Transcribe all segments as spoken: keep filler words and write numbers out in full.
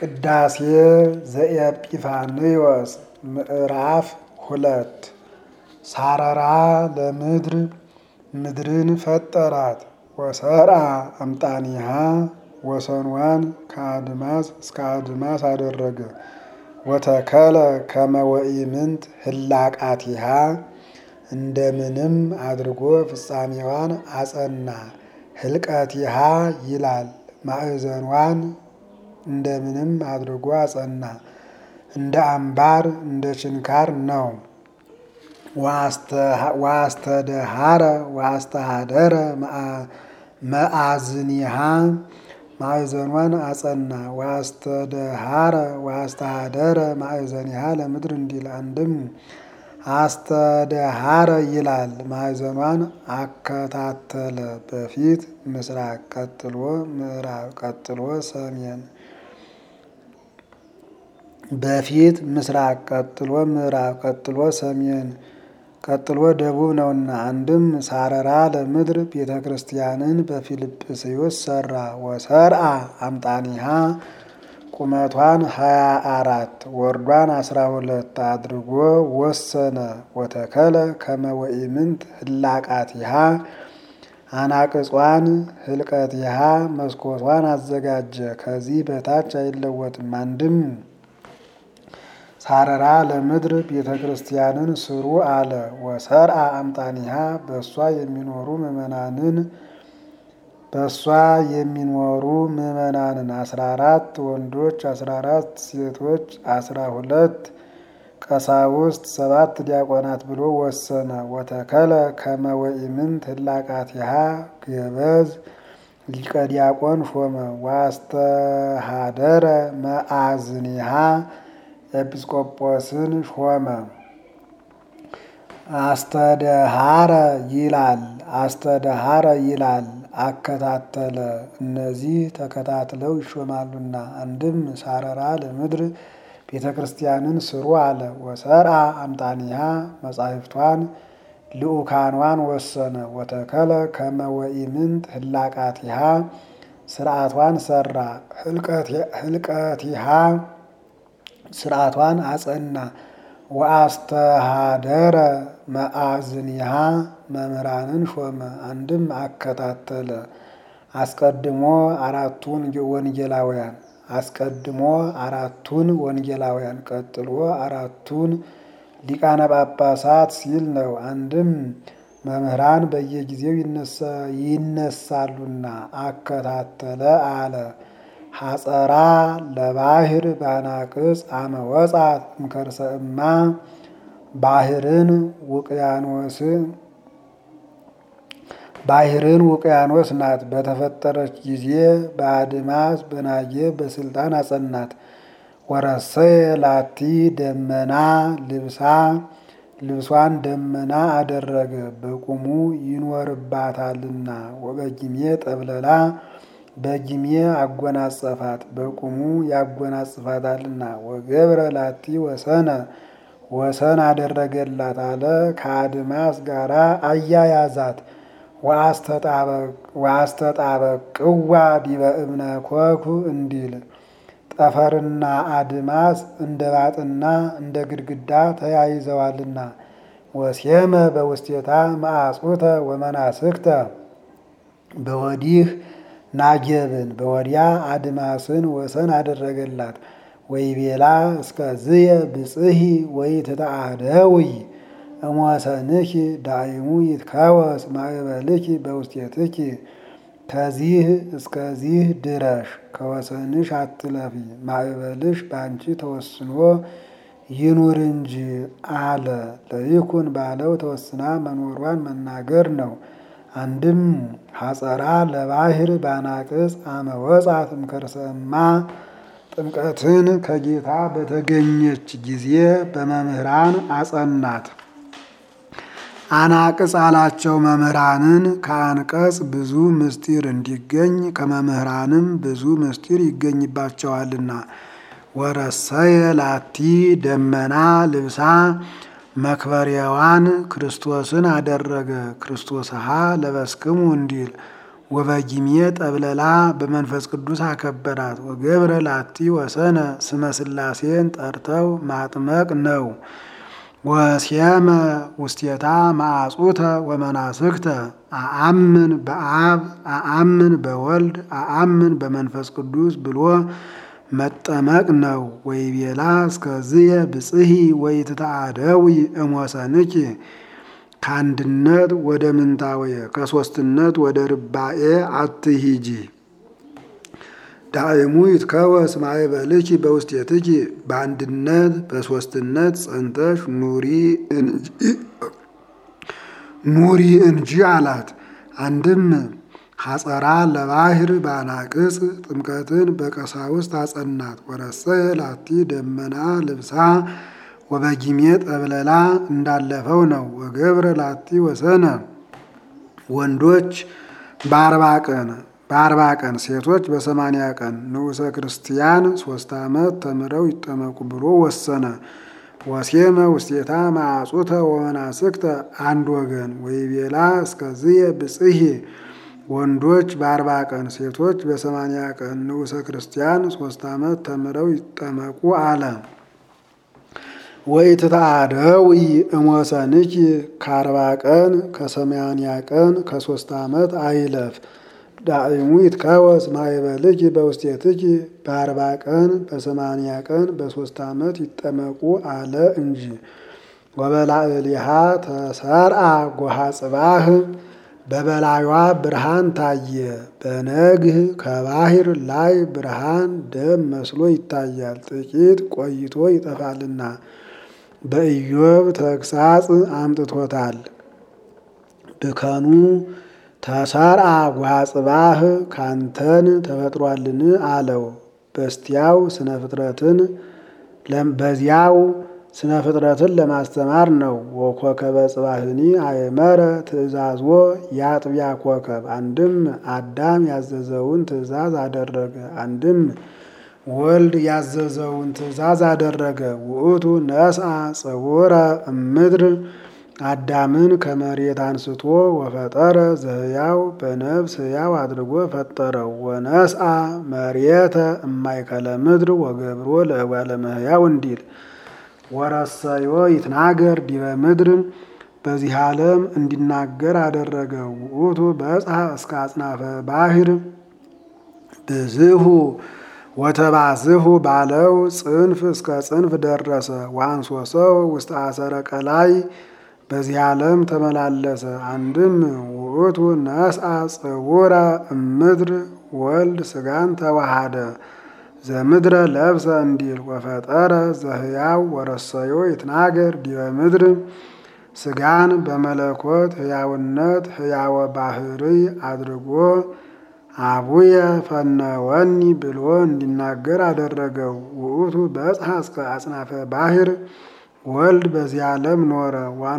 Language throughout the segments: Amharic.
ቅዳሴ ዘኤጲፋንዮስ ምዕራፍ ሁለት ሳረራ ለምድር ምድርን ፈጠራት ወሰርአ አምጣኒሃ ወሰንዋን ከአድማስ እስከ አድማስ አደረገ ወተከለ ከመ ወኢምንት ህላቃቲሃ እንደምንም አድርጎ ፍጻሜዋን አጸና። ህልቀቲሃ ይላል ማዕዘኗን እንደምንም አድርጎ አጸና። እንደ አምባር እንደ ችንካር ነው። ዋስተደሃረ ዋስተሃደረ መአዝኒሃ ማዕዘኗን አጸና። ዋስተደሃረ ዋስተሃደረ ማዕዘኒሃ ለምድር እንዲል አንድም አስተደሃረ ይላል ማዕዘኗን አከታተለ። በፊት ምስራቅ ቀጥሎ ምዕራብ ቀጥሎ ሰሜን በፊት ምስራቅ ቀጥሎ ምዕራብ ቀጥሎ ሰሜን ቀጥሎ ደቡብ ነውና። አንድም ሳረራ ለምድር ቤተ ክርስቲያንን በፊልጵስዩስ ሰራ። ወሰርአ አምጣኒሃ ቁመቷን ሀያ አራት ወርዷን አስራ ሁለት አድርጎ ወሰነ። ወተከለ ከመ ወኢምንት ህላቃቲሃ አናቅጿን ህልቀቲሃ መስኮቷን አዘጋጀ። ከዚህ በታች አይለወጥም። አንድም ሳረራ ለምድር ቤተ ክርስቲያንን ስሩ አለ። ወሰርአ አምጣኒሃ በእሷ የሚኖሩ ምዕመናንን በእሷ የሚኖሩ ምዕመናንን አስራ አራት ወንዶች አስራ አራት ሴቶች አስራ ሁለት ቀሳውስት ሰባት ዲያቆናት ብሎ ወሰነ። ወተከለ ከመ ወኢምንት ህላቃቲሃ ገበዝ ሊቀ ዲያቆን ሾመ። ዋስተሃደረ መአዝኒሃ ኤጲስቆጶስን ሾመ። አስተደሃረ ይላል አስተደሃረ ይላል አከታተለ። እነዚህ ተከታትለው ይሾማሉና። አንድም ሳረራ ለምድር ቤተ ክርስቲያንን ስሩ አለ። ወሰርአ አምጣኒሃ መጻሕፍቷን ልኡካኗን ወሰነ። ወተከለ ከመ ወኢምንት ህላቃቲሃ ስርዓቷን ሰራ። ህልቀቲሃ ስርዓቷን አጸና። ወአስተሃደረ መአዝኒሃ መምህራንን ሾመ። አንድም አከታተለ። አስቀድሞ አራቱን ወንጌላውያን አስቀድሞ አራቱን ወንጌላውያን ቀጥሎ አራቱን ሊቃነ ጳጳሳት ሲል ነው። አንድም መምህራን በየጊዜው ይነሳሉና አከታተለ አለ። ሐጸራ ለባህር ባናቅጽ አመ ወጻት እምከርሰ እማ ባህርን ውቅያኖስ ባህርን ውቅያኖስ ናት። በተፈጠረች ጊዜ በአድማስ በናጌ በስልጣን አጸናት። ወረሰየ ላቲ ደመና ልብሳ ልብሷን ደመና አደረገ በቁሙ ይኖርባታልና። ወበጊሜ ጠብለላ በጊሜ አጎናጸፋት በቁሙ ያጎናጽፋታልና። ወገብረ ላቲ ወሰነ ወሰን አደረገላት አለ። ከአድማስ ጋራ አያያዛት። ወአስተጣበቅዋ ዲበ እብነ ኮኩ እንዲል ጠፈርና አድማስ እንደ ባጥና እንደ ግድግዳ ተያይዘዋልና። ወሴመ በውስቴታ መአጹተ ወመናስክተ በወዲህ ናጌብን በወዲያ አድማስን ወሰን አደረገላት። ወይቤላ እስከዝየ ብጽሂ ወይትተአደዊ እምወሰንኪ ዳይሙ ይትከወስ ማእበልኪ በውስቴትኪ ከዚህ እስከዚህ ድረሽ ከወሰንሽ አትለፊ ማእበልሽ በአንቺ ተወስኖ ይኑር እንጂ አለ። ለይኩን ባለው ተወስና መኖሯን መናገር ነው። አንድም ሐጸራ ለባህር ባናቅጽ አመ ወጻት እምከርሰ እማ ጥምቀትን ከጌታ በተገኘች ጊዜ በመምህራን አጸናት። አናቅጽ አላቸው መምህራንን ከአንቀጽ ብዙ ምስጢር እንዲገኝ ከመምህራንም ብዙ ምስጢር ይገኝባቸዋልና። ወረሰየ ላቲ ደመና ልብሳ መክበሪያዋን ክርስቶስን አደረገ። ክርስቶስሃ ለበስክሙ እንዲል ወበጊሜ ጠብለላ በመንፈስ ቅዱስ አከበራት። ወገብረ ላቲ ወሰነ ስመ ሥላሴን ጠርተው ማጥመቅ ነው። ወሴመ ውስቴታ ማዕጹተ ወመናስክተ አአምን በአብ አአምን በወልድ አአምን በመንፈስ ቅዱስ ብሎ መጠመቅ ነው። ወይቤላ እስከዝየ ብጽሂ ወይትተአደዊ እሞሰንኪ ከአንድነት ወደ ምንታወየ ከሶስትነት ወደ ርባኤ አትሂጂ። ዳእሙ ይትከወስ ማእበልኪ በውስቴትኪ በአንድነት በሶስትነት ጸንተሽ ኑሪ እንጂ ኑሪ እንጂ አላት። አንድም ሐጸራ ለባህር ባናቅጽ ጥምቀትን በቀሳውስት አጸናት። ወረሰየ ላቲ ደመና ልብሳ ወበጊሜ ጠብለላ እንዳለፈው ነው። ወገብረ ላቲ ወሰነ ወንዶች በአርባ ቀን በአርባ ቀን ሴቶች በሰማንያ ቀን ንዑሰ ክርስቲያን ሶስት ዓመት ተምረው ይጠመቁ ብሎ ወሰነ። ወሴመ ውስቴታ ማዕጹተ ወመናስክተ አንድ ወገን ወይቤላ እስከዝየ ብጽሂ ወንዶች በአርባ ቀን ሴቶች በሰማንያ ቀን ንዑሰ ክርስቲያን ሶስት ዓመት ተምረው ይጠመቁ አለ። ወይትተአደዊ እሞሰንኪ ከአርባ ቀን ከሰማንያ ቀን ከሶስት ዓመት አይለፍ። ዳእሙ ይትከወስ ማእበልኪ በውስቴትኪ በአርባ ቀን በሰማንያ ቀን በሶስት ዓመት ይጠመቁ አለ እንጂ። ወበላዕሊሃ ተሰርአ ጎሃ ጽባህ በበላዩዋ ብርሃን ታየ። በነግህ ከባህር ላይ ብርሃን ደም መስሎ ይታያል፣ ጥቂት ቆይቶ ይጠፋልና። በኢዮብ ተግሳጽ አምጥቶታል። ብከኑ ተሰርአ ጎሃ ጽባህ ካንተን ተፈጥሯልን አለው። በስቲያው ስነ ፍጥረትን በዚያው ስነ ፍጥረትን ለማስተማር ነው። ወኮከበ ጽባህኒ አየመረ ትእዛዝዎ የአጥቢያ ኮከብ አንድም አዳም ያዘዘውን ትእዛዝ አደረገ፣ አንድም ወልድ ያዘዘውን ትእዛዝ አደረገ። ውእቱ ነስአ ጽውረ እምድር አዳምን ከመሬት አንስቶ ወፈጠረ ዘህያው በነፍስ ህያው አድርጎ ፈጠረው። ወነስአ መሬተ እማይከለ ምድር ወገብሮ ለእጓለ እመሕያው እንዲል ወረሰዮ ይትናገር ዲበ ምድር በዚህ ዓለም እንዲናገር አደረገው። ውእቱ በጽሐ እስከ አጽናፈ ባሕር ብዝሁ ወተባዝሁ ባለው ጽንፍ እስከ ጽንፍ ደረሰ። ወአንሶሰው ውስተ አሰረ ቀላይ በዚህ ዓለም ተመላለሰ። አንድም ውእቱ ነስአ ጽውረ እምድር ወልድ ስጋን ተዋሃደ ዘምድረ ለብሰ እንዲል ወፈጠረ ዘህያው ወረሰዮ ይትናገር ዲበ ምድር ስጋን በመለኮት ህያውነት ህያወ ባህሪ አድርጎ አቡየ ፈነወኒ ብሎ እንዲናገር አደረገው። ውእቱ በጽሐ እስከ አጽናፈ ባሕር ወልድ በዚህ ዓለም ኖረ።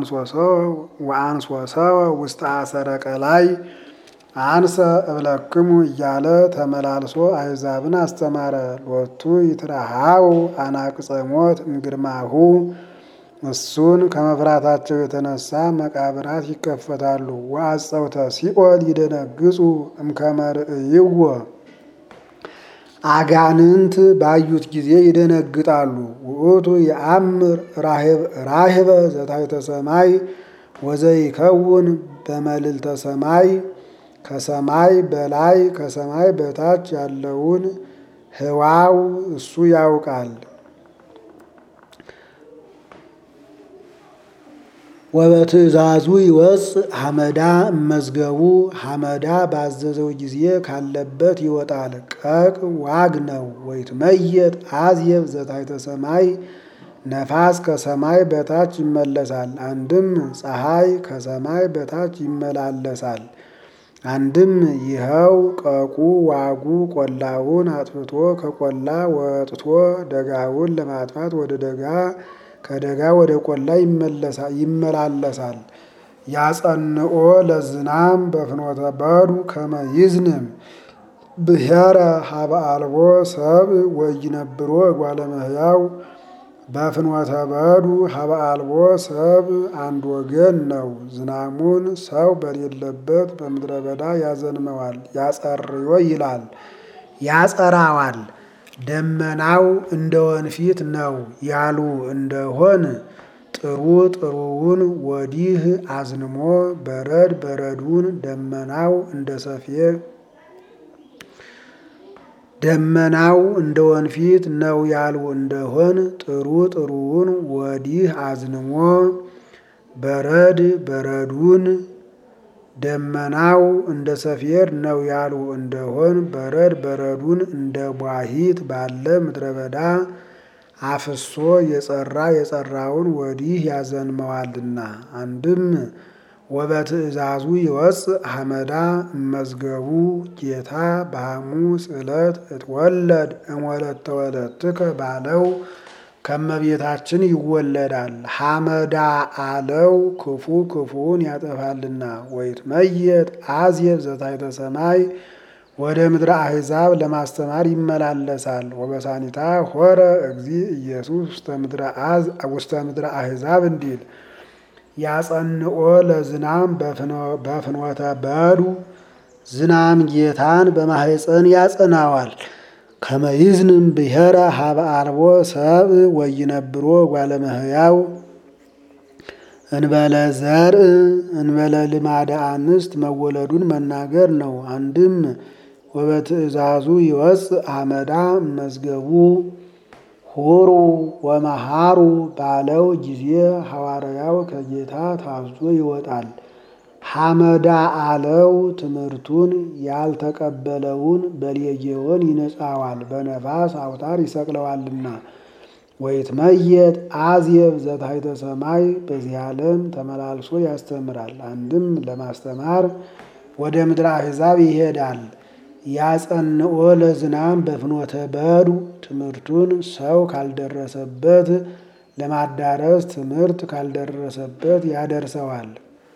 ወአንሶሰወ ውስተ አሰረ ቀላይ አንሰ እብለክሙ እያለ ተመላልሶ አሕዛብን አስተማረ። ሎቱ ይትረሃው አናቅጸ ሞት እምግርማሁ እሱን ከመፍራታቸው የተነሳ መቃብራት ይከፈታሉ። ወአጸውተ ሲኦል ይደነግጹ እምከመ ርእይዎ አጋንንት ባዩት ጊዜ ይደነግጣሉ። ውእቱ የአምር ራህበ ዘታሕተ ሰማይ ወዘይከውን በመልዕልተ ሰማይ ከሰማይ በላይ ከሰማይ በታች ያለውን ህዋው እሱ ያውቃል። ወበትእዛዙ ይወፅእ ሐመዳ እመዝገቡ ሐመዳ ባዘዘው ጊዜ ካለበት ይወጣል። ቀቅ ዋግ ነው። ወይትመየጥ አዝየብ ዘታሕተ ሰማይ ነፋስ ከሰማይ በታች ይመለሳል። አንድም ፀሐይ ከሰማይ በታች ይመላለሳል። አንድም ይኸው ቀቁ ዋጉ ቆላውን አጥፍቶ ከቆላ ወጥቶ ደጋውን ለማጥፋት ወደ ደጋ ከደጋ ወደ ቆላ ይመላለሳል። ያጸንኦ ለዝናም በፍኖተ በዱ ከመ ይዝንም ብሔረ ሀበ አልቦ ሰብእ ወይነብሮ እጓለ እመሕያው በፍኖተ በዱ ሀበ አልቦ ሰብ አንድ ወገን ነው። ዝናሙን ሰው በሌለበት በምድረ በዳ ያዘንመዋል። ያጸርዮ ይላል ያጸራዋል። ደመናው እንደ ወንፊት ነው ያሉ እንደሆን ጥሩ ጥሩውን ወዲህ አዝንሞ በረድ በረዱን ደመናው እንደ ሰፌድ ደመናው እንደ ወንፊት ነው ያሉ እንደሆን ጥሩ ጥሩውን ወዲህ አዝንሞ በረድ በረዱን ደመናው እንደ ሰፌድ ነው ያሉ እንደሆን በረድ በረዱን እንደ ቧሂት ባለ ምድረ በዳ አፍሶ የጸራ የጸራውን ወዲህ ያዘንመዋልና። አንድም ወበትእዛዙ ይወፅእ ሐመዳ እመዝገቡ ጌታ በሐሙስ ዕለት እትወለድ እምወለተ ወለትከ ባለው ከመቤታችን ይወለዳል። ሐመዳ አለው ክፉ ክፉን ያጠፋልና። ወይትመየጥ አዝየብ ዘታሕተ ሰማይ ወደ ምድረ አሕዛብ ለማስተማር ይመላለሳል። ወበሳኒታ ሆረ እግዚእ ኢየሱስ ውስተ ምድረ አሕዛብ እንዲል ያጸንኦ ለዝናም በፍኖተ በዱ ዝናም ጌታን በማሕፀን ያጸናዋል። ከመይዝንም ብሔረ ሀበ አልቦ ሰብ ወይነብሮ ጓለመህያው እንበለ ዘርእ እንበለ ልማደ አንስት መወለዱን መናገር ነው። አንድም ወበትእዛዙ ይወፅእ ሐመዳ መዝገቡ ሁሩ ወመሃሩ ባለው ጊዜ ሐዋርያው ከጌታ ታዞ ይወጣል። ሐመዳ አለው ትምህርቱን ያልተቀበለውን በሌጌዎን ይነጻዋል፣ በነፋስ አውታር ይሰቅለዋልና። ወይትመየጥ አዝየብ ዘታሕተ ሰማይ በዚህ ዓለም ተመላልሶ ያስተምራል። አንድም ለማስተማር ወደ ምድረ አሕዛብ ይሄዳል። ያጸንኦ ለዝናም በፍኖተ በዱ ትምህርቱን ሰው ካልደረሰበት ለማዳረስ ትምህርት ካልደረሰበት ያደርሰዋል።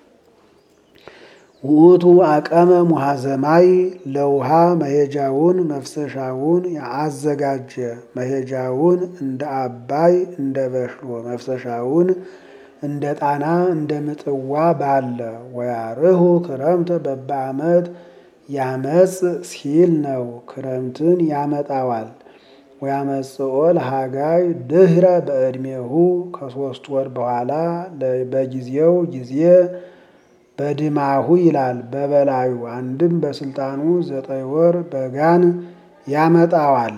ውእቱ አቀመ ሙሐዘማይ ለውሃ መሄጃውን መፍሰሻውን ያዘጋጀ መሄጃውን እንደ አባይ እንደ በሽሎ መፍሰሻውን እንደ ጣና እንደ ምጥዋ ባለ ወያርሁ ክረምተ በበዓመት ያመጽ ሲል ነው። ክረምትን ያመጣዋል። ወያመጽኦ ለሃጋይ ድህረ በዕድሜሁ ከሶስት ወር በኋላ በጊዜው ጊዜ በድማሁ ይላል በበላዩ። አንድም በስልጣኑ ዘጠኝ ወር በጋን ያመጣዋል።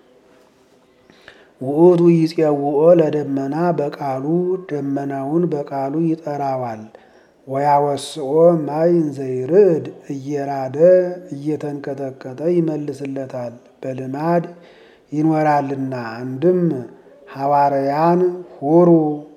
ውእቱ ይፄውኦ ለደመና በቃሉ ደመናውን በቃሉ ይጠራዋል። ወያወስኦ ማይ እንዘይርዕድ እየራደ እየተንቀጠቀጠ ይመልስለታል። በልማድ ይኖራልና። አንድም ሐዋርያን ሁሩ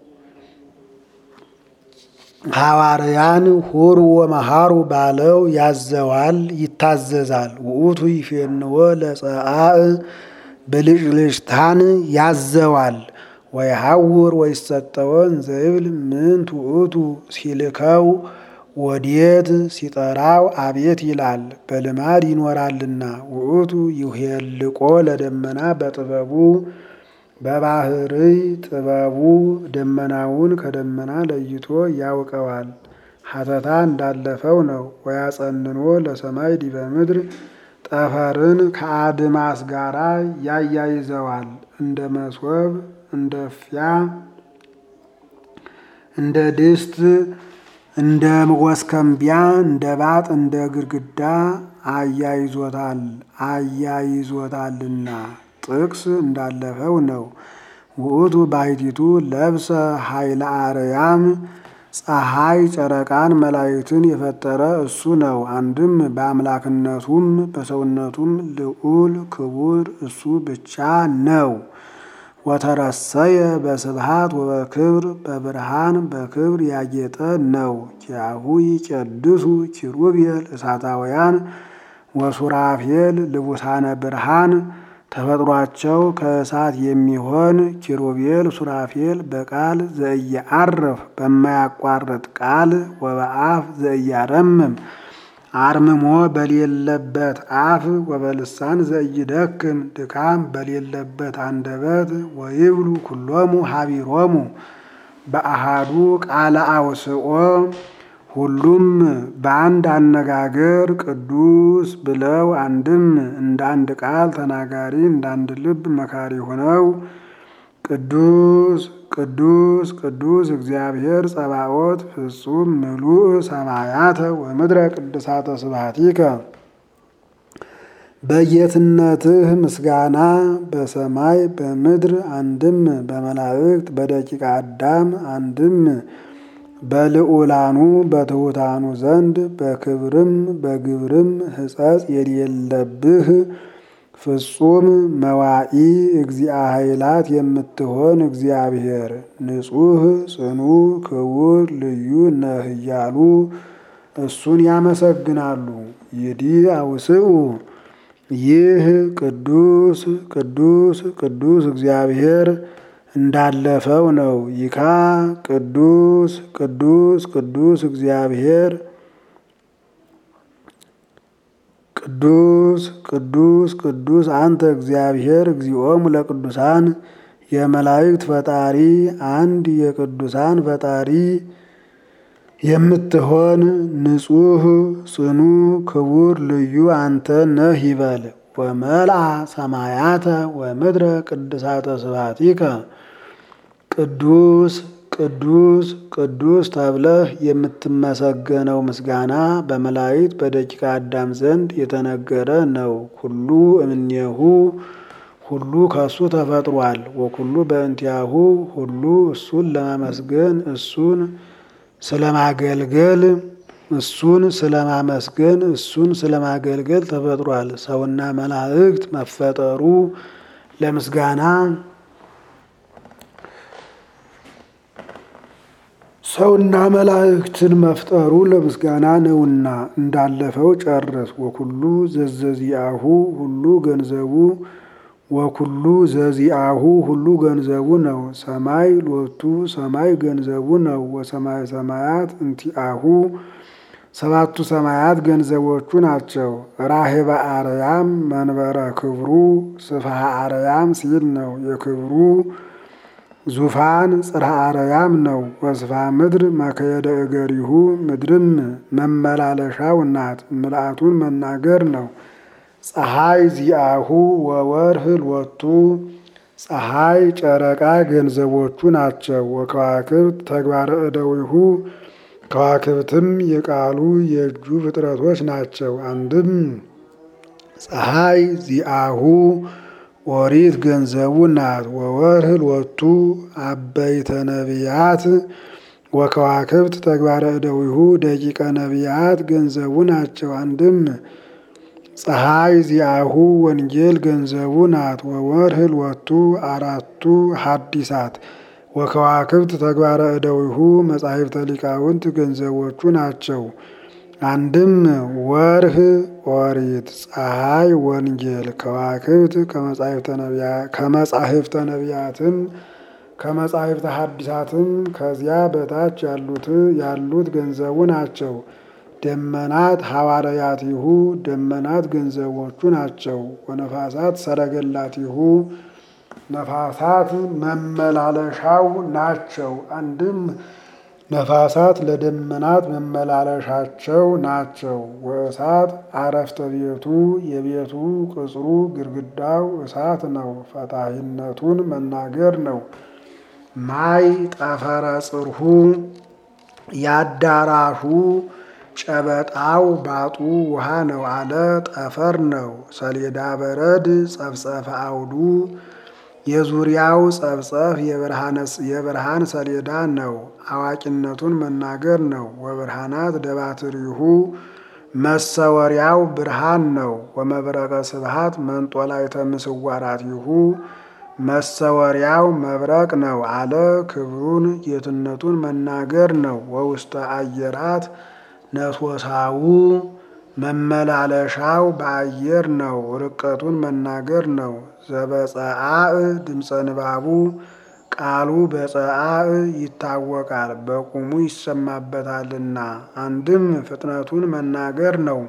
ሐዋርያን ሁሩ ወመሃሩ ባለው ያዘዋል ይታዘዛል። ውእቱ ይፌንዎ ለጸአእ ብልጭልጭታን ያዘዋል። ወይሐውር ወይሰጠዎ እንዘይብል ምንት ውእቱ ሲልከው ወዴት ሲጠራው አቤት ይላል። በልማድ ይኖራልና። ውእቱ ይሄልቆ ለደመና በጥበቡ በባህርይ ጥበቡ ደመናውን ከደመና ለይቶ ያውቀዋል። ሐተታ እንዳለፈው ነው። ወያጸንኖ ለሰማይ ዲበ ምድር ጠፈርን ከአድማስ ጋራ ያያይዘዋል። እንደ መስወብ እንደ ፍያ እንደ ድስት እንደ ወስከምቢያ እንደ ባጥ እንደ ግድግዳ አያይዞታል አያይዞታልና ጥቅስ እንዳለፈው ነው። ውእቱ ባሕቲቱ ለብሰ ኃይለ አርያም ፀሐይ ጨረቃን መላእክትን የፈጠረ እሱ ነው። አንድም በአምላክነቱም በሰውነቱም ልዑል ክቡር እሱ ብቻ ነው። ወተረሰየ በስብሃት ወበክብር በብርሃን በክብር ያጌጠ ነው። ኪያሁ ይቀድሱ ኪሩቤል እሳታውያን ወሱራፌል ልቡሳነ ብርሃን ተፈጥሯቸው ከእሳት የሚሆን ኪሩቤል ሱራፌል በቃል ዘእየዐርፍ በማያቋርጥ ቃል ወበአፍ ዘእያረምም አርምሞ በሌለበት አፍ ወበልሳን ዘይደክም ድካም በሌለበት አንደበት ወይብሉ ኩሎሙ ሀቢሮሙ በአሃዱ ቃለ አውስኦ ሁሉም በአንድ አነጋገር ቅዱስ ብለው አንድም እንደ አንድ ቃል ተናጋሪ እንደ አንድ ልብ መካሪ ሆነው ቅዱስ ቅዱስ ቅዱስ እግዚአብሔር ጸባኦት ፍጹም ምሉእ ሰማያተ ወምድረ ቅድሳተ ስብሐቲከ በጌትነትህ ምስጋና በሰማይ በምድር አንድም በመላእክት በደቂቀ አዳም አንድም በልዑላኑ በትሑታኑ ዘንድ በክብርም በግብርም ሕጸጽ የሌለብህ ፍጹም መዋኢ እግዚአ ኃይላት የምትሆን እግዚአብሔር ንጹሕ ጽኑ ክቡር ልዩ ነህ እያሉ እሱን ያመሰግናሉ። ይዲ አውስኡ ይህ ቅዱስ ቅዱስ ቅዱስ እግዚአብሔር እንዳለፈው ነው። ይካ ቅዱስ ቅዱስ ቅዱስ እግዚአብሔር ቅዱስ ቅዱስ ቅዱስ አንተ እግዚአብሔር እግዚኦሙ ለቅዱሳን የመላእክት ፈጣሪ አንድ የቅዱሳን ፈጣሪ የምትሆን ንጹሕ ጽኑ ክቡር ልዩ አንተ ነህ ይበል። ወመልአ ሰማያተ ወምድረ ቅድሳተ ስብሐቲከ ቅዱስ ቅዱስ ቅዱስ ተብለህ የምትመሰገነው ምስጋና በመላእክት በደቂቀ አዳም ዘንድ የተነገረ ነው። ኩሉ እምኔሁ ሁሉ ከሱ ተፈጥሯል። ወኩሉ በእንቲአሁ ሁሉ እሱን ለማመስገን እሱን ስለማገልገል እሱን ስለማመስገን እሱን ስለማገልገል ተፈጥሯል። ሰውና መላእክት መፈጠሩ ለምስጋና ሰውና መላእክትን መፍጠሩ ለምስጋና ነውና እንዳለፈው ጨርስ። ወኩሉ ዘዘዚአሁ ሁሉ ገንዘቡ ወኩሉ ዘዚአሁ ሁሉ ገንዘቡ ነው። ሰማይ ሎቱ ሰማይ ገንዘቡ ነው። ወሰማይ ሰማያት እንቲአሁ ሰባቱ ሰማያት ገንዘቦቹ ናቸው። ራሄበ አርያም መንበረ ክብሩ ስፍሃ አርያም ሲል ነው። የክብሩ ዙፋን ጽርሐ አርያም ነው። ወስፋ ምድር መከየደ እገሪሁ ምድርም መመላለሻው ናት። ምልአቱን መናገር ነው። ፀሐይ ዚአሁ ወወርህ ሎቱ ፀሐይ ጨረቃ ገንዘቦቹ ናቸው። ወከዋክብት ተግባረ እደዊሁ ከዋክብትም የቃሉ የእጁ ፍጥረቶች ናቸው። አንድም ፀሐይ ዚአሁ ኦሪት ገንዘቡ ናት። ወወርህ ሎቱ አበይተ ነቢያት ወከዋክብት ተግባረ እደዊሁ ደቂቀ ነቢያት ገንዘቡ ናቸው። አንድም ፀሐይ ዚአሁ ወንጌል ገንዘቡ ናት። ወወርህ ሎቱ አራቱ ሐዲሳት ወከዋክብት ተግባረ እደዊሁ መጻሕፍተ ሊቃውንት ገንዘቦቹ ናቸው። አንድም ወርህ ኦሪት ፀሐይ ወንጌል ከዋክብት ከመጻሕፍተ ነቢያትም ከመጻሕፍተ ሐዲሳትም ከዚያ በታች ያሉት ያሉት ገንዘቡ ናቸው። ደመናት ሐዋርያቲሁ ደመናት ገንዘቦቹ ናቸው። ወነፋሳት ሰረገላቲሁ ነፋሳት መመላለሻው ናቸው። አንድም ነፋሳት ለደመናት መመላለሻቸው ናቸው። ወእሳት አረፍተ ቤቱ የቤቱ ቅጽሩ ግድግዳው እሳት ነው። ፈታሂነቱን መናገር ነው። ማይ ጠፈረ ጽርሁ ያዳራሹ ጨበጣው ባጡ ውሃ ነው አለ ጠፈር ነው። ሰሌዳ በረድ ጸፍጸፈ አውዱ የዙሪያው ጸፍጸፍ የብርሃን ሰሌዳ ነው። አዋቂነቱን መናገር ነው። ወብርሃናት ደባትሪሁ መሰወሪያው ብርሃን ነው። ወመብረቀ ስብሐት መንጦላዕተ ምስዋራቲሁ መሰወሪያው መብረቅ ነው አለ ክብሩን ጌትነቱን መናገር ነው። ወውስተ አየራት ነቶሳው መመላለሻው በአየር ነው። ርቀቱን መናገር ነው። ዘበፀአእ ድምፀ ንባቡ ቃሉ በጸአዕ ይታወቃል በቁሙ ይሰማበታልና። አንድም ፍጥነቱን መናገር ነው።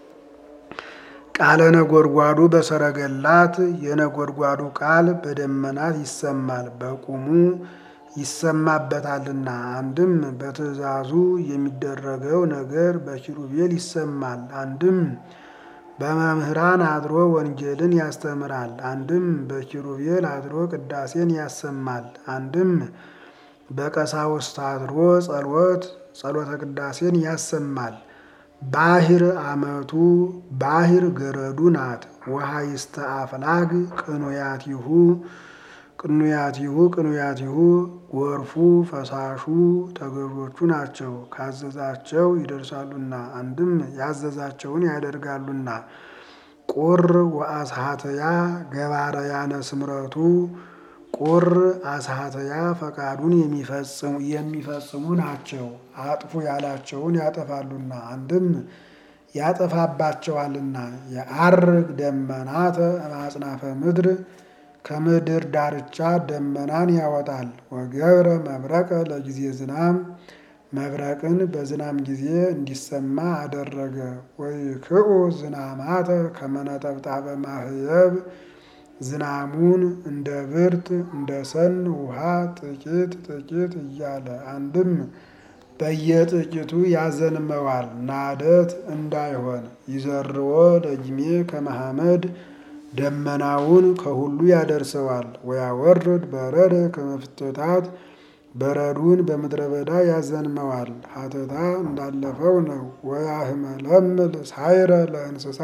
ቃለ ነጎድጓዱ በሰረገላት የነጎድጓዱ ቃል በደመናት ይሰማል በቁሙ ይሰማበታልና። አንድም በትእዛዙ የሚደረገው ነገር በኪሩቤል ይሰማል። አንድም በመምህራን አድሮ ወንጌልን ያስተምራል። አንድም በኪሩቤል አድሮ ቅዳሴን ያሰማል። አንድም በቀሳውስት አድሮ ጸሎት ጸሎተ ቅዳሴን ያሰማል። ባሕር አመቱ ባሕር ገረዱ ናት። ወሃይስተ አፍላግ ቅኑያቲሁ ቅኑያቲሁ ቅኑያቲሁ ጎርፉ ፈሳሹ ተገዦቹ ናቸው ካዘዛቸው ይደርሳሉና። አንድም ያዘዛቸውን ያደርጋሉና። ቁር ወአስሐተያ ገባረያነ ስምረቱ ቁር አስሐተያ ፈቃዱን የሚፈጽሙ የሚፈጽሙ ናቸው አጥፉ ያላቸውን ያጠፋሉና። አንድም ያጠፋባቸዋልና። የዐርግ ደመናተ አጽናፈ ምድር ከምድር ዳርቻ ደመናን ያወጣል። ወገብረ መብረቀ ለጊዜ ዝናም መብረቅን በዝናም ጊዜ እንዲሰማ አደረገ። ወይክዑ ዝናማተ ከመነጠብጣበ ማህየብ ዝናሙን እንደ ብርት እንደ ሰን ውሃ ጥቂት ጥቂት እያለ አንድም በየጥቂቱ ያዘንመዋል ናደት እንዳይሆን። ይዘርዎ ለጊሜ ከመሐመድ ደመናውን ከሁሉ ያደርሰዋል። ወያወርድ በረደ ከመፍተታት በረዱን በምድረ በዳ ያዘንመዋል። ሀተታ እንዳለፈው ነው። ወያህመለምል ሳይረ ለእንስሳ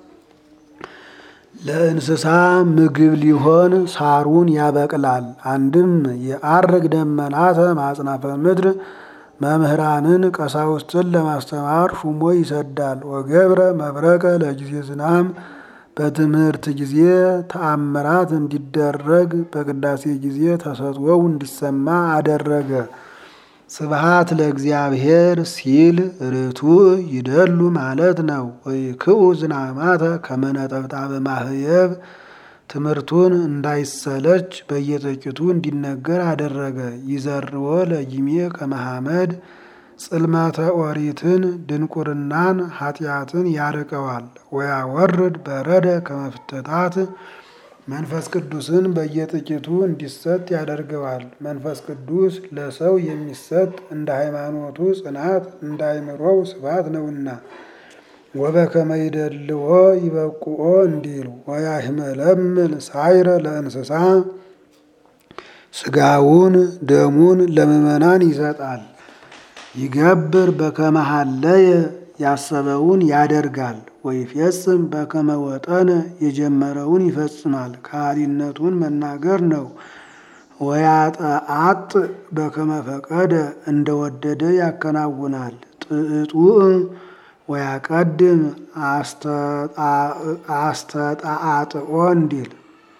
ለእንስሳ ምግብ ሊሆን ሳሩን ያበቅላል። አንድም የዐርግ ደመናተ ማጽናፈ ምድር መምህራንን ቀሳውስትን ለማስተማር ሹሞ ይሰዳል። ወገብረ መብረቀ ለጊዜ ዝናም በትምህርት ጊዜ ተአምራት እንዲደረግ በቅዳሴ ጊዜ ተሰጥኦው እንዲሰማ አደረገ። ስብሐት ለእግዚአብሔር ሲል ርቱዕ ይደሉ ማለት ነው። ወይክዑ ዝናማተ ከመነጠብጣበ ማህየብ ትምህርቱን እንዳይሰለች በየጥቂቱ እንዲነገር አደረገ። ይዘርዎ ለጊሜ ከመሐመድ ጽልመተ ኦሪትን ድንቁርናን ኃጢአትን ያርቀዋል። ወያወርድ በረደ ከመፍተታት መንፈስ ቅዱስን በየጥቂቱ እንዲሰጥ ያደርገዋል። መንፈስ ቅዱስ ለሰው የሚሰጥ እንደ ሃይማኖቱ ጽናት እንደ አእምሮው ስፋት ነውና። ወበከመ ይደልዎ ይበቁኦ እንዲል ወያህመለምል ሳይረ ለእንስሳ ስጋውን ደሙን ለምእመናን ይሰጣል። ይገብር በከመ ሀለየ ያሰበውን ያደርጋል። ወይፌጽም በከመ ወጠነ የጀመረውን ይፈጽማል። ከሃሊነቱን መናገር ነው። ወያጠአጥ በከመ ፈቀደ እንደወደደ ያከናውናል። ጥዕጡዕ ወያቀድም አስተጣአጥኦ እንዲል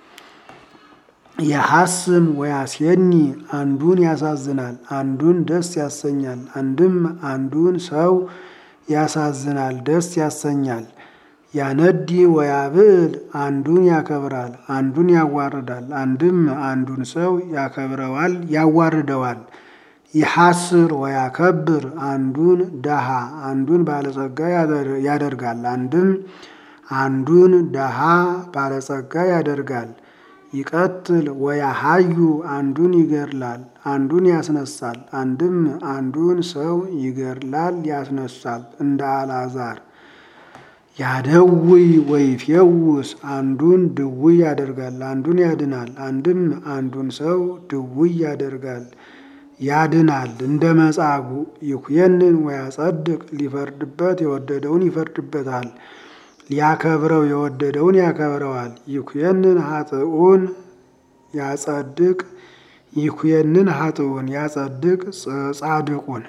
የሐስም ወያሴኒ አንዱን ያሳዝናል አንዱን ደስ ያሰኛል። አንድም አንዱን ሰው ያሳዝናል ደስ ያሰኛል። ያነዲ ወያብዕል አንዱን ያከብራል አንዱን ያዋርዳል። አንድም አንዱን ሰው ያከብረዋል ያዋርደዋል። ይሐስር ወያከብር አንዱን ደሃ አንዱን ባለጸጋ ያደርጋል። አንድም አንዱን ደሃ ባለጸጋ ያደርጋል። ይቀትል ወያሃዩ አንዱን ይገድላል አንዱን ያስነሳል። አንድም አንዱን ሰው ይገድላል ያስነሳል። እንደ አልዓዛር ያደውይ ወይፌውስ አንዱን ድውይ ያደርጋል አንዱን ያድናል። አንድም አንዱን ሰው ድውይ ያደርጋል ያድናል። እንደ መጻጉዕ ይኩየንን ወያጸድቅ ሊፈርድበት የወደደውን ይፈርድበታል ሊያከብረው የወደደውን ያከብረዋል። ይኩየንን ኃጥኡን ያጸድቅ ይኩየንን ኃጥኡን ያጸድቅ ጻድቁን።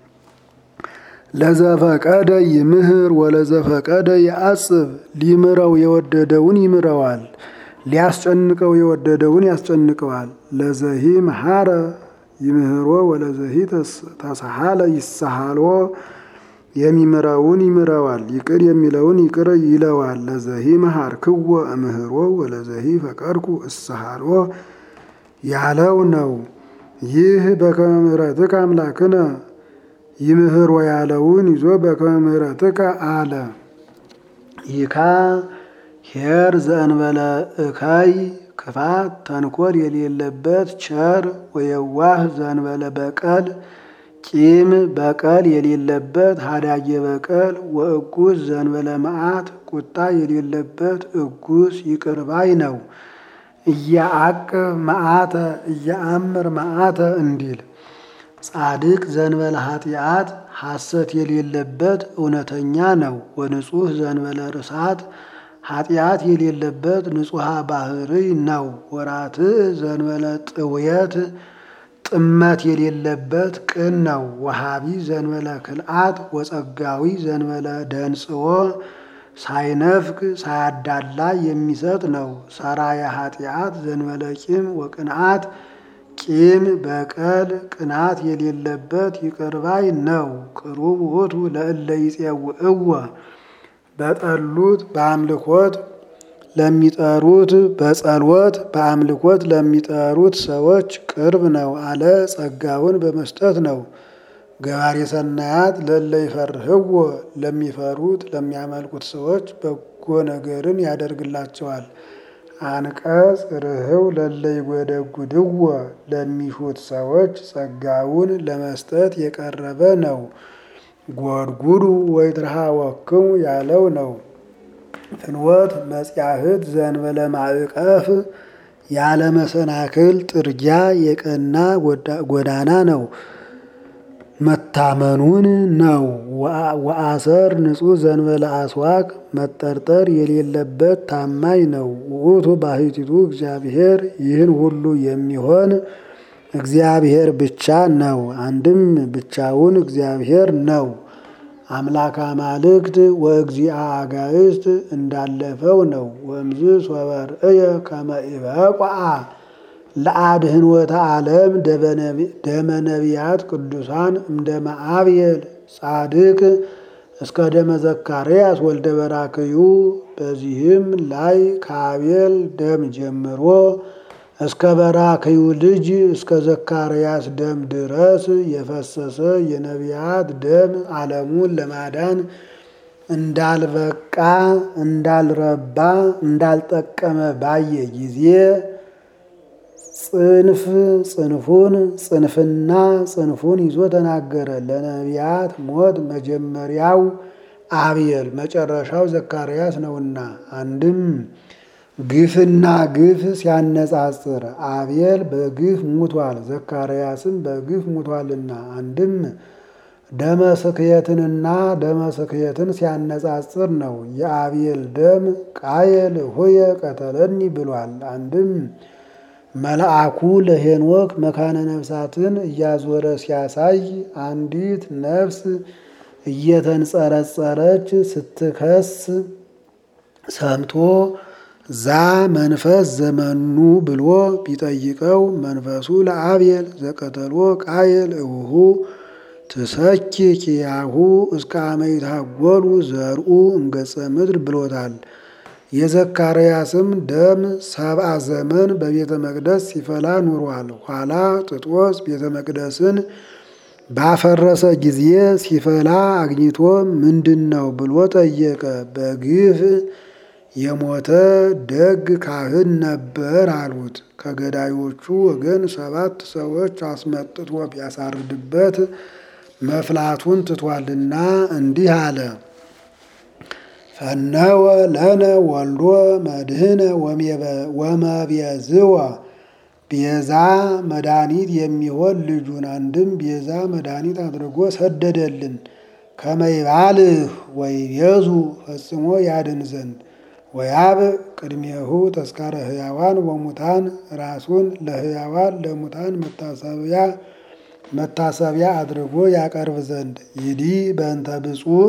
ለዘፈቀደ ይምህር ወለዘፈቀደ ያጽብ ሊምረው የወደደውን ይምረዋል ሊያስጨንቀው የወደደውን ያስጨንቀዋል። ለዘሂ መሐረ ይምህሮ ወለዘሂ ተሰሃለ ይሰሃሎ የሚምረውን ይምረዋል ይቅር የሚለውን ይቅር ይለዋል። ለዘሂ መሐርክዎ እምህሮ ወለዘሂ ፈቀድኩ እሰሃሎ ያለው ነው። ይህ በከመ ምሕረትከ አምላክነ ይምህሮ ያለውን ይዞ በከመ ምሕረትከ አለ። ይካ ኄር ዘእንበለ እካይ ክፋት ተንኮል የሌለበት ቸር ወየዋህ ዘእንበለ በቀል ቂም በቀል የሌለበት ሀዳጌ በቀል ወእጉስ ዘእንበለ መዓት ቁጣ የሌለበት እጉስ ይቅር ባይ ነው። እያአቅብ መዓተ እያአምር መዓተ እንዲል ጻድቅ ዘእንበለ ኃጢአት ሐሰት የሌለበት እውነተኛ ነው። ወንጹህ ዘእንበለ ርሳት ኃጢአት የሌለበት ንጹሐ ባህርይ ነው። ወራትዕ ዘእንበለ ጥውየት ጥመት የሌለበት ቅን ነው። ወሃቢ ዘእንበለ ክልአት ወጸጋዊ ዘእንበለ ደንጽዎ ሳይነፍግ ሳያዳላ የሚሰጥ ነው። ሰራየ ኃጢአት ዘእንበለ ቂም ወቅንዓት ቂም በቀል ቅናት የሌለበት ይቅር ባይ ነው። ቅሩብ ውእቱ ለእለ ይጼውዕዎ በጠሉት በአምልኮት ለሚጠሩት በጸሎት በአምልኮት ለሚጠሩት ሰዎች ቅርብ ነው አለ። ጸጋውን በመስጠት ነው። ገባሬ ሰናያት ለእለ ይፈርህዎ ለሚፈሩት ለሚያመልኩት ሰዎች በጎ ነገርን ያደርግላቸዋል። አንቀጽ ርህው ለእለ ይጐደጕድዎ ለሚሹት ሰዎች ጸጋውን ለመስጠት የቀረበ ነው። ጐድጕዱ ወይትረኃወክሙ ያለው ነው። ፍኖት መጽያህት ዘእንበለ ማዕቀፍ ያለ መሰናክል ጥርጊያ የቀና ጎዳና ነው። መታመኑን ነው። ወአሰር ንጹሕ ዘእንበለ አስዋክ መጠርጠር የሌለበት ታማኝ ነው። ውእቱ ባሕቲቱ እግዚአብሔር ይህን ሁሉ የሚሆን እግዚአብሔር ብቻ ነው። አንድም ብቻውን እግዚአብሔር ነው። አምላከ አማልክት ወእግዚአ አጋዕዝት እንዳለፈው ነው። ወእምዝ ሶበ ርእየ ከመ ኢበቁዓ ለአድኅኖተ ዓለም ደመ ነቢያት ቅዱሳን እምደመ አብየል ጻድቅ እስከ ደመ ዘካርያስ ወልደ በራክዩ። በዚህም ላይ ከአቤል ደም ጀምሮ እስከ በራክዩ ልጅ እስከ ዘካርያስ ደም ድረስ የፈሰሰ የነቢያት ደም ዓለሙን ለማዳን እንዳልበቃ እንዳልረባ እንዳልጠቀመ ባየ ጊዜ ጽንፍ ጽንፉን ጽንፍና ጽንፉን ይዞ ተናገረ። ለነቢያት ሞት መጀመሪያው አብየል መጨረሻው ዘካርያስ ነውና። አንድም ግፍና ግፍ ሲያነጻጽር አብየል በግፍ ሙቷል፣ ዘካርያስም በግፍ ሙቷልና። አንድም ደመ ስክየትንና ደመ ስክየትን ሲያነጻጽር ነው። የአብየል ደም ቃየል ሆየ ቀተለኒ ብሏል። አንድም መልአኩ ለሄኖክ መካነ ነፍሳትን እያዞረ ሲያሳይ አንዲት ነፍስ እየተንጸረጸረች ስትከስ ሰምቶ ዛ መንፈስ ዘመኑ ብሎ ቢጠይቀው መንፈሱ ለአብየል ዘቀተሎ ቃየል እውሁ ትሰኪ ኪያሁ እስከ አመ ይትሐጐሉ ዘርኡ እምገጸ ምድር ብሎታል። የዘካርያስም ደም ሰብአ ዘመን በቤተ መቅደስ ሲፈላ ኑሯል። ኋላ ጥጦስ ቤተ መቅደስን ባፈረሰ ጊዜ ሲፈላ አግኝቶ ምንድን ነው ብሎ ጠየቀ። በግፍ የሞተ ደግ ካህን ነበር አሉት። ከገዳዮቹ ወገን ሰባት ሰዎች አስመጥቶ ቢያሳርድበት መፍላቱን ትቷልና እንዲህ አለ። ፈነወ ለነ ወልዶ መድህነ ወመቤዝወ ቤዛ መድኃኒት የሚሆን ልጁን አንድም ቤዛ መድኃኒት አድርጎ ሰደደልን። ከመይባልህ ወይቤዙ ፈጽሞ ያድን ዘንድ ወያብ ቅድሜሁ ተስካረ ሕያዋን ወሙታን ራሱን ለሕያዋን ለሙታን መታሰቢያ መታሰቢያ አድርጎ ያቀርብ ዘንድ ይዲ በእንተ ብፁዕ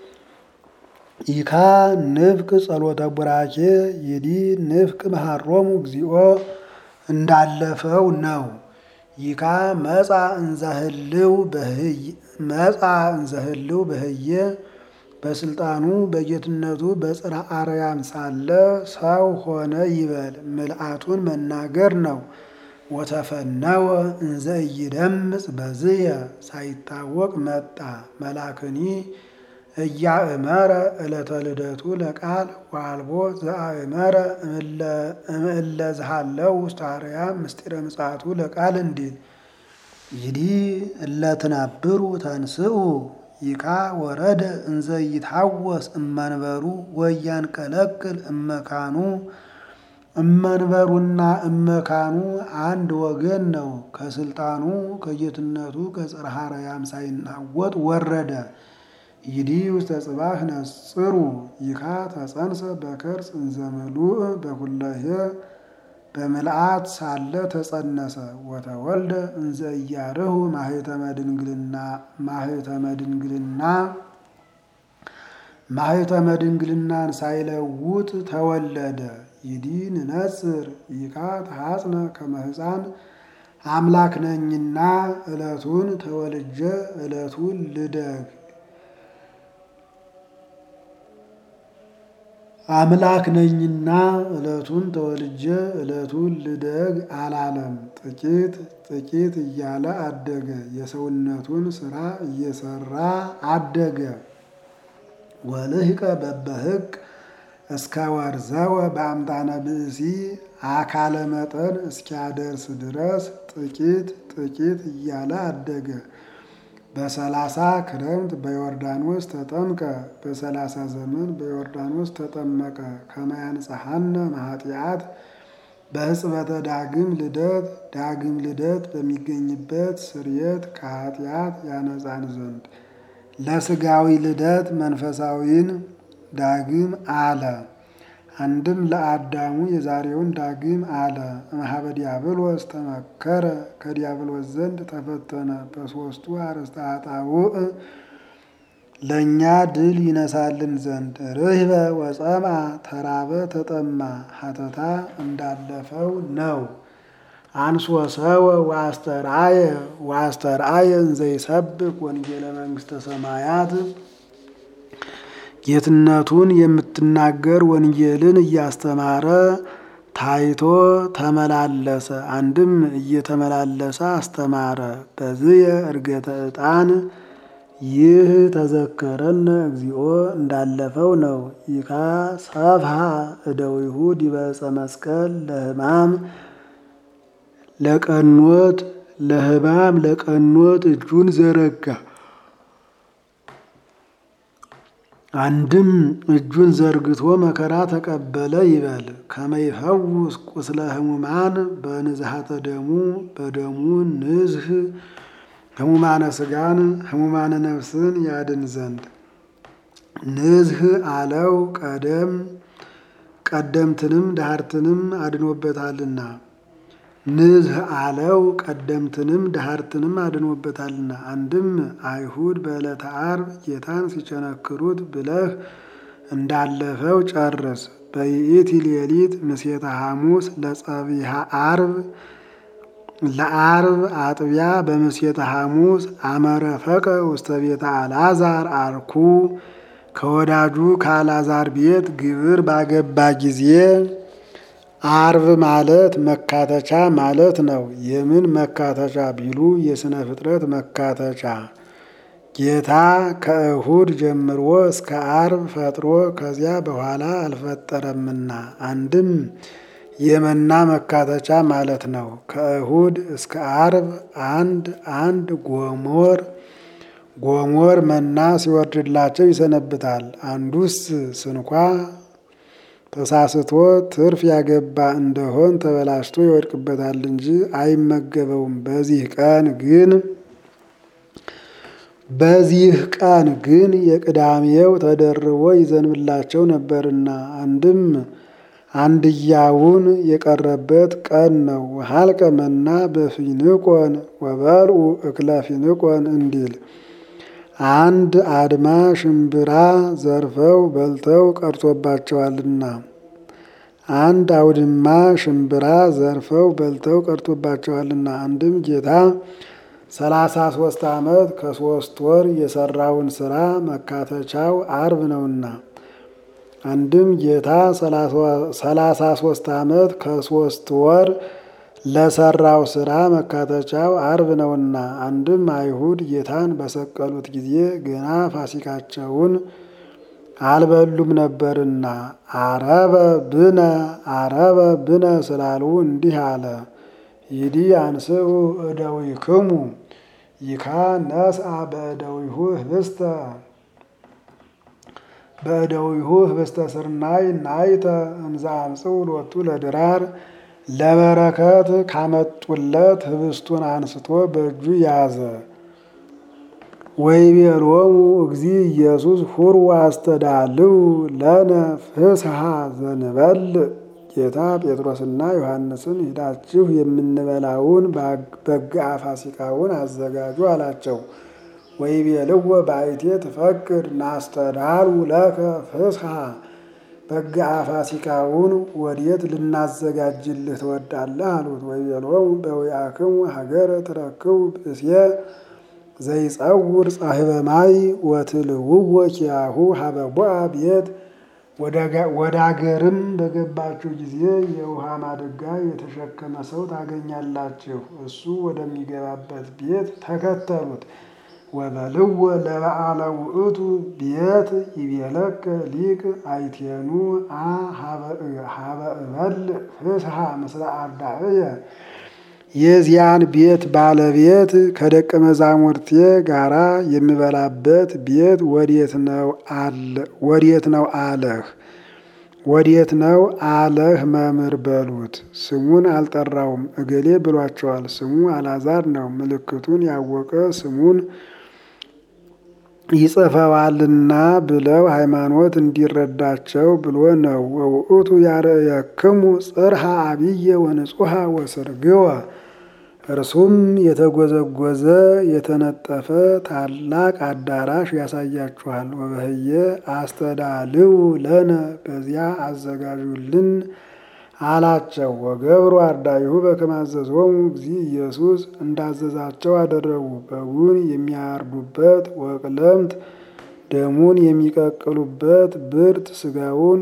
ይካ ንፍቅ ጸሎተ ቡራኬ ይዲ ንፍቅ መሃሮሙ እግዚኦ እንዳለፈው ነው። ይካ መጻ እንዘህልው በህይ መጻ እንዘህልው በህየ በስልጣኑ በጌትነቱ በጽርሐ አርያም ሳለ ሰው ሆነ ይበል ምልአቱን መናገር ነው። ወተፈነወ እንዘ ኢይደምጽ በዝየ ሳይታወቅ መጣ መልአክኒ እያእመረ ዕለተ ልደቱ ለቃል ወአልቦ ዘአእመረ እምእለ ዝሃለው ውስተ አርያም ምስጢረ ምጽአቱ ለቃል እንዲል ይዲ እለ ትነብሩ ተንስኡ ይካ ወረደ እንዘ ይትሐወስ እመንበሩ ወያንቀለቅል እመካኑ እመንበሩና እመካኑ አንድ ወገን ነው። ከስልጣኑ ከጌትነቱ ከጽርሐ አርያም ሳይናወጥ ወረደ። ይዲ ውስተ ጽባህ ነጽሩ ይካ ተጸንሰ በከርስ እንዘ ምሉእ በኩለሄ በምልአት ሳለ ተጸነሰ። ወተወልደ እንዘ ኢያርሁ ማኅተመ ድንግልና ማኅተመ ድንግልና ማኅተመ ድንግልናን ሳይለውጥ ተወለደ። ይዲ ንነጽር ይካ ተሐጽነ ከመ ሕፃን አምላክ ነኝና ዕለቱን ተወልጀ ዕለቱን ልደግ አምላክ ነኝና ዕለቱን ተወልጀ ዕለቱን ልደግ አላለም። ጥቂት ጥቂት እያለ አደገ። የሰውነቱን ሥራ እየሰራ አደገ። ወልህቀ በበህቅ እስከ ወርዘወ በአምጣነ ብእሲ አካለ መጠን እስኪያደርስ ድረስ ጥቂት ጥቂት እያለ አደገ። በሰላሳ ክረምት በዮርዳኖስ ተጠምቀ በሰላሳ ዘመን በዮርዳኖስ ተጠመቀ። ከመ ያንጽሐነ እምኃጢአት በሕጽበተ ዳግም ልደት ዳግም ልደት በሚገኝበት ስርየት ከኃጢአት ያነጻን ዘንድ ለስጋዊ ልደት መንፈሳዊን ዳግም አለ። አንድም ለአዳሙ የዛሬውን ዳግም አለ። እምኀበ ዲያብሎስ ተመከረ ከዲያብሎስ ዘንድ ተፈተነ። በሦስቱ አርእስተ ኃጣውእ ለእኛ ድል ይነሳልን ዘንድ ርህበ ወጸምአ ተራበ ተጠማ ሀተታ እንዳለፈው ነው። አንሶ ሰወ ወአስተርአየ ወአስተርአየ እንዘ ይሰብክ ወንጌለ መንግሥተ ሰማያት ጌትነቱን የምትናገር ወንጌልን እያስተማረ ታይቶ ተመላለሰ። አንድም እየተመላለሰ አስተማረ። በዝየ ዕርገተ ዕጣን ይህ ተዘከረን እግዚኦ እንዳለፈው ነው። ይካ ሰፍሐ እደዊሁ ዲበ ዕፀ መስቀል ለሕማም ለቀኖት ለሕማም ለቀኖት እጁን ዘረጋ። አንድም እጁን ዘርግቶ መከራ ተቀበለ ይበል። ከመ ይፈውስ ቁስለ ሕሙማን በንዝሐተ ደሙ በደሙ ንዝህ ሕሙማነ ሥጋን ሕሙማነ ነፍስን ያድን ዘንድ ንዝህ አለው። ቀደም ቀደምትንም ዳህርትንም አድኖበታልና ንዝህ አለው ቀደምትንም ዳህርትንም አድኖበታልና። አንድም አይሁድ በዕለተ ዓርብ ጌታን ሲቸነክሩት ብለህ እንዳለፈው ጨርስ። በይእቲ ሌሊት ምሴተ ሐሙስ ለጸቢሐ ዓርብ ለዓርብ አጥቢያ በምሴተ ሐሙስ አመረፈቀ ውስተ ቤተ አልዓዛር አርኩ ከወዳጁ ከአልዓዛር ቤት ግብር ባገባ ጊዜ ዓርብ ማለት መካተቻ ማለት ነው። የምን መካተቻ ቢሉ የሥነ ፍጥረት መካተቻ። ጌታ ከእሁድ ጀምሮ እስከ ዓርብ ፈጥሮ ከዚያ በኋላ አልፈጠረምና አንድም የመና መካተቻ ማለት ነው። ከእሁድ እስከ ዓርብ አንድ አንድ ጎሞር ጎሞር መና ሲወርድላቸው ይሰነብታል። አንዱስ ስንኳ ተሳስቶ ትርፍ ያገባ እንደሆን ተበላሽቶ ይወድቅበታል እንጂ አይመገበውም። በዚህ ቀን ግን በዚህ ቀን ግን የቅዳሜው ተደርቦ ይዘንብላቸው ነበርና አንድም አንድያውን የቀረበት ቀን ነው። ሀልቀ መና በፊንቆን ወበልዑ እክለ ፊንቆን እንዲል አንድ አድማ ሽምብራ ዘርፈው በልተው ቀርቶባቸዋልና አንድ አውድማ ሽምብራ ዘርፈው በልተው ቀርቶባቸዋልና። አንድም ጌታ ሰላሳ ሶስት ዓመት ከሶስት ወር የሰራውን ስራ መካተቻው ዓርብ ነውና አንድም ጌታ ሰላሳ ሶስት ዓመት ከሶስት ወር ለሰራው ስራ መካተቻው አርብ ነውና። አንድም አይሁድ ጌታን በሰቀሉት ጊዜ ገና ፋሲካቸውን አልበሉም ነበርና አረበ ብነ አረበ ብነ ስላሉ እንዲህ አለ። ይዲ አንስኡ እደዊክሙ ይካ ነስአ በእደዊሁ ህብስተ በእደዊሁ ህብስተ ስርናይ ናይተ እምዛ አምጽኡ ሎቱ ለድራር ለበረከት ካመጡለት ህብስቱን አንስቶ በእጁ ያዘ። ወይቤሎሙ እግዚእ ኢየሱስ ሁሩ አስተዳልው ለነ ፍስሐ ዘንበልዕ። ጌታ ጴጥሮስና ዮሐንስን ሂዳችሁ የምንበላውን በግዓ ፋሲካውን አዘጋጁ አላቸው። ወይቤልዎ ባይቴ ትፈቅድ ናስተዳሉ ለከ ፍስሐ። በግዓ ፋሲካውን ወዴት ልናዘጋጅልህ ትወዳለህ አሉት። ወይቤሎሙ በዊአክሙ ሀገረ ትረክቡ ብእስየ ዘይጸውር ጻሕበ ማይ ወትልውዎ ኪያሁ ሀበ ቦአ ቤት። ወደ አገርም በገባችሁ ጊዜ የውሃ ማድጋ የተሸከመ ሰው ታገኛላችሁ። እሱ ወደሚገባበት ቤት ተከተሉት። ወበልዎ ለበዓለ ውእቱ ቤት ይቤለከ ሊቅ አይቴኑ አ ሀበ እበልዕ ፍስሐ ምስለ አርዳእየ። የዚያን ቤት ባለቤት ከደቀ መዛሙርቴ ጋራ የሚበላበት ቤት ወዴት ነው አለ ወዴት ነው አለህ ወዴት ነው አለህ መምህር በሉት። ስሙን አልጠራውም እገሌ ብሏቸዋል። ስሙ አልዓዛር ነው። ምልክቱን ያወቀ ስሙን ይጽፈዋልና ብለው ሃይማኖት እንዲረዳቸው ብሎ ነው። ወውእቱ ያርየክሙ ጽርሐ አብየ ወንጹሐ ወስርግወ። እርሱም የተጎዘጎዘ የተነጠፈ ታላቅ አዳራሽ ያሳያችኋል። ወበህየ አስተዳልው ለነ በዚያ አዘጋጁልን አላቸው። ወገብሩ አርዳኢሁ በከመ አዘዞሙ እግዚእ ኢየሱስ እንዳዘዛቸው አደረጉ። በጉን የሚያርዱበት ወቅለምት ደሙን የሚቀቅሉበት ብርት ስጋውን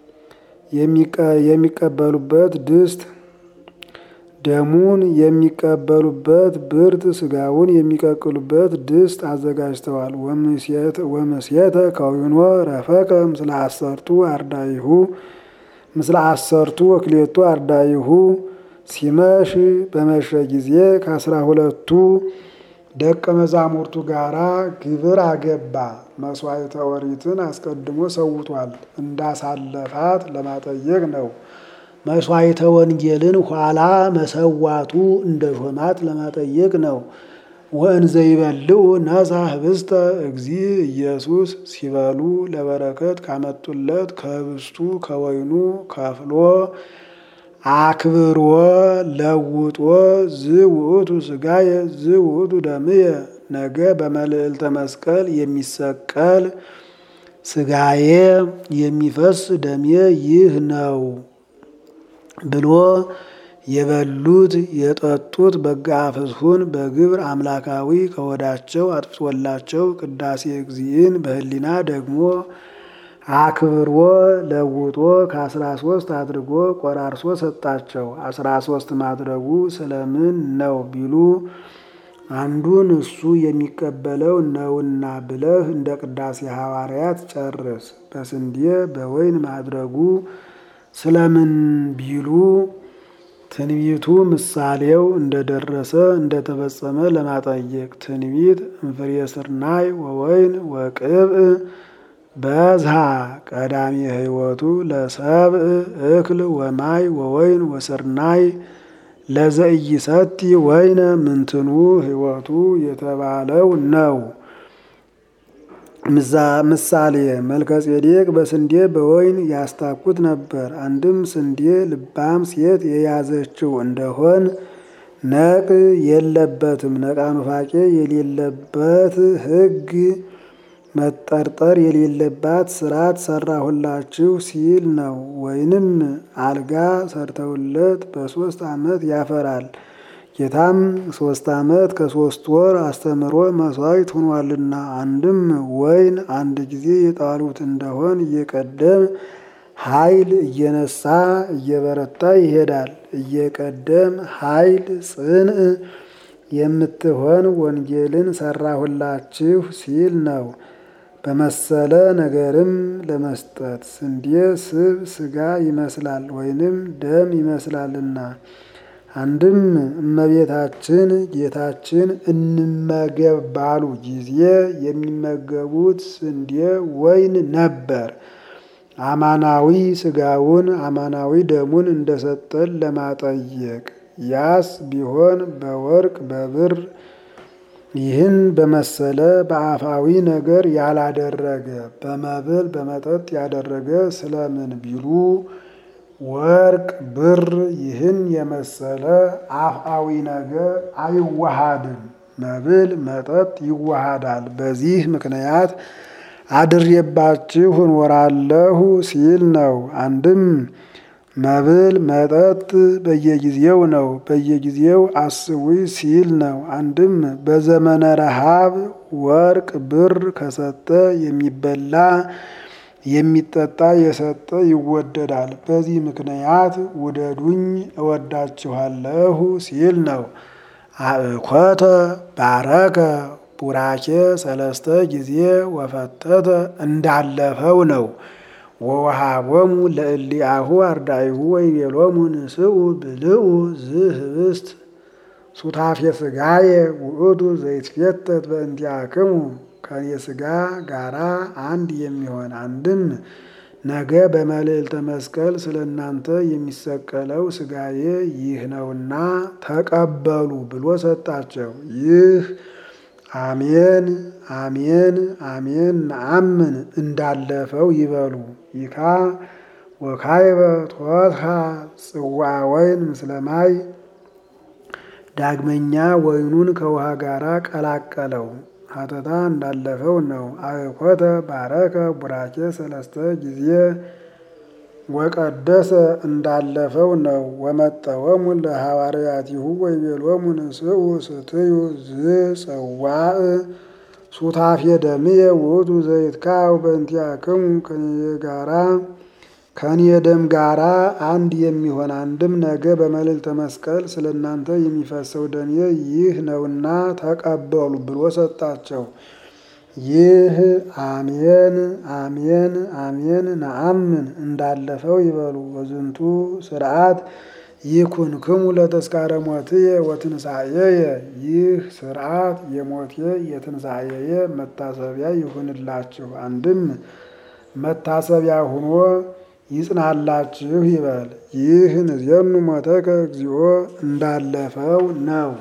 የሚቀበሉበት ድስት ደሙን የሚቀበሉበት ብርት ስጋውን የሚቀቅሉበት ድስት አዘጋጅተዋል። ወምስየተ ከዊኖ ረፈቀ ምስለ አሰርቱ አርዳኢሁ ምስለ አሰርቱ ወክሌቱ አርዳኢሁ። ሲመሽ በመሸ ጊዜ ከአስራ ሁለቱ ደቀ መዛሙርቱ ጋራ ግብር አገባ። መስዋዕተ ኦሪትን አስቀድሞ ሰውቷል። እንዳሳለፋት ለማጠየቅ ነው። መስዋዕተ ወንጌልን ኋላ መሰዋቱ እንደ ሾማት ለማጠየቅ ነው። ወእንዘ ይበልዑ ነሣ ህብስተ እግዚእ ኢየሱስ። ሲበሉ ለበረከት ካመጡለት ከህብስቱ ከወይኑ ከፍሎ አክብሮ ለውጦ ዝውእቱ ስጋየ ዝውእቱ ደምየ። ነገ በመልዕልተ መስቀል የሚሰቀል ስጋዬ የሚፈስ ደሜ ይህ ነው ብሎ የበሉት የጠጡት በግዓ ፍስሑን በግብር አምላካዊ ከወዳቸው አጥፍቶላቸው ቅዳሴ እግዚእን በህሊና ደግሞ አክብሮ ለውጦ ከአስራ ሶስት አድርጎ ቆራርሶ ሰጣቸው። አስራ ሶስት ማድረጉ ስለምን ነው ቢሉ አንዱን እሱ የሚቀበለው ነውና ብለህ እንደ ቅዳሴ ሐዋርያት ጨርስ። በስንዴ በወይን ማድረጉ ስለምን ቢሉ ትንቢቱ ምሳሌው እንደደረሰ እንደተፈጸመ ለማጠየቅ። ትንቢት እምፍሬ ስርናይ ወወይን ወቅብእ በዝሃ ቀዳሚ ህይወቱ ለሰብእ እክል ወማይ ወወይን ወስርናይ ለዘኢይሰቲ ወይነ ምንትኑ ህይወቱ የተባለው ነው። ምሳሌ መልከጼዴቅ በስንዴ በወይን ያስታኩት ነበር። አንድም ስንዴ ልባም ሴት የያዘችው እንደሆን ነቅ የለበትም። ነቃ ኑፋቄ የሌለበት ሕግ መጠርጠር የሌለባት ስርዓት ሰራሁላችሁ ሲል ነው። ወይንም አልጋ ሰርተውለት በሶስት ዓመት ያፈራል። ጌታም ሶስት ዓመት ከሶስት ወር አስተምሮ መስዋዕት ሆኗልና። አንድም ወይን አንድ ጊዜ የጣሉት እንደሆን እየቀደም ኃይል እየነሳ እየበረታ ይሄዳል። እየቀደም ኃይል ጽንዕ የምትሆን ወንጌልን ሰራሁላችሁ ሲል ነው። በመሰለ ነገርም ለመስጠት ስንዴ ስብ ስጋ ይመስላል ወይንም ደም ይመስላልና። አንድም እመቤታችን ጌታችን እንመገብ ባሉ ጊዜ የሚመገቡት ስንዴ ወይን ነበር። አማናዊ ስጋውን አማናዊ ደሙን እንደሰጠን ለማጠየቅ ያስ ቢሆን በወርቅ በብር ይህን በመሰለ በአፋዊ ነገር ያላደረገ በመብል በመጠጥ ያደረገ ስለምን ቢሉ ወርቅ ብር ይህን የመሰለ አፋዊ ነገር አይዋሃድም፣ መብል መጠጥ ይዋሃዳል። በዚህ ምክንያት አድሬባችሁ እኖራለሁ ሲል ነው። አንድም መብል መጠጥ በየጊዜው ነው፣ በየጊዜው አስቡኝ ሲል ነው። አንድም በዘመነ ረሃብ ወርቅ ብር ከሰጠ የሚበላ የሚጠጣ የሰጠ ይወደዳል። በዚህ ምክንያት ውደዱኝ እወዳችኋለሁ ሲል ነው። አእኮተ ባረከ ቡራኬ ሰለስተ ጊዜ ወፈተተ እንዳለፈው ነው። ወወሃቦሙ ለእሊአሁ አርዳኢሁ ወይቤሎሙ ንስኡ ብልዑ ዝህብስት ሱታፌ ሥጋዬ ውእቱ ዘይትፌተት በእንቲአክሙ ከኔ ሥጋ ጋራ አንድ የሚሆን አንድም ነገ በመልዕልተ መስቀል ስለ እናንተ የሚሰቀለው ሥጋዬ ይህ ነውና ተቀበሉ ብሎ ሰጣቸው። ይህ አሜን አሜን አሜን ነአምን እንዳለፈው ይበሉ። ይካ ወካይበ ቶትሃ ጽዋ ወይን ምስለ ማይ ዳግመኛ ወይኑን ከውሃ ጋራ ቀላቀለው። ሀተታ እንዳለፈው ነው። አእኮተ ባረከ ቡራኬ ሰለስተ ጊዜ ወቀደሰ እንዳለፈው ነው። ወመጠወሙ ለሐዋርያቲሁ ወይቤሎሙ ንስኡ ስትዩ ዝጽዋዕ ሱታፌ ደምየ ውእቱ ዘይትካው በእንቲአክሙ ከኔ ጋራ ከኔ ደም ጋራ አንድ የሚሆን አንድም ነገ በመልዕልተ መስቀል ስለ እናንተ የሚፈሰው ደሜ ይህ ነውና ተቀበሉ ብሎ ሰጣቸው። ይህ አሜን አሜን አሜን ነአምን እንዳለፈው ይበሉ። በዝንቱ ስርዓት ይኩንክሙ ለተስካረ ሞትየ ወትንሣኤየ ይህ ስርዓት የሞቴ የትንሣኤየ መታሰቢያ ይሁንላችሁ። አንድም መታሰቢያ ሆኖ ይጽናላችሁ ይበል። ይህ ንዜኑ ሞተከ እግዚኦ እንዳለፈው ነው።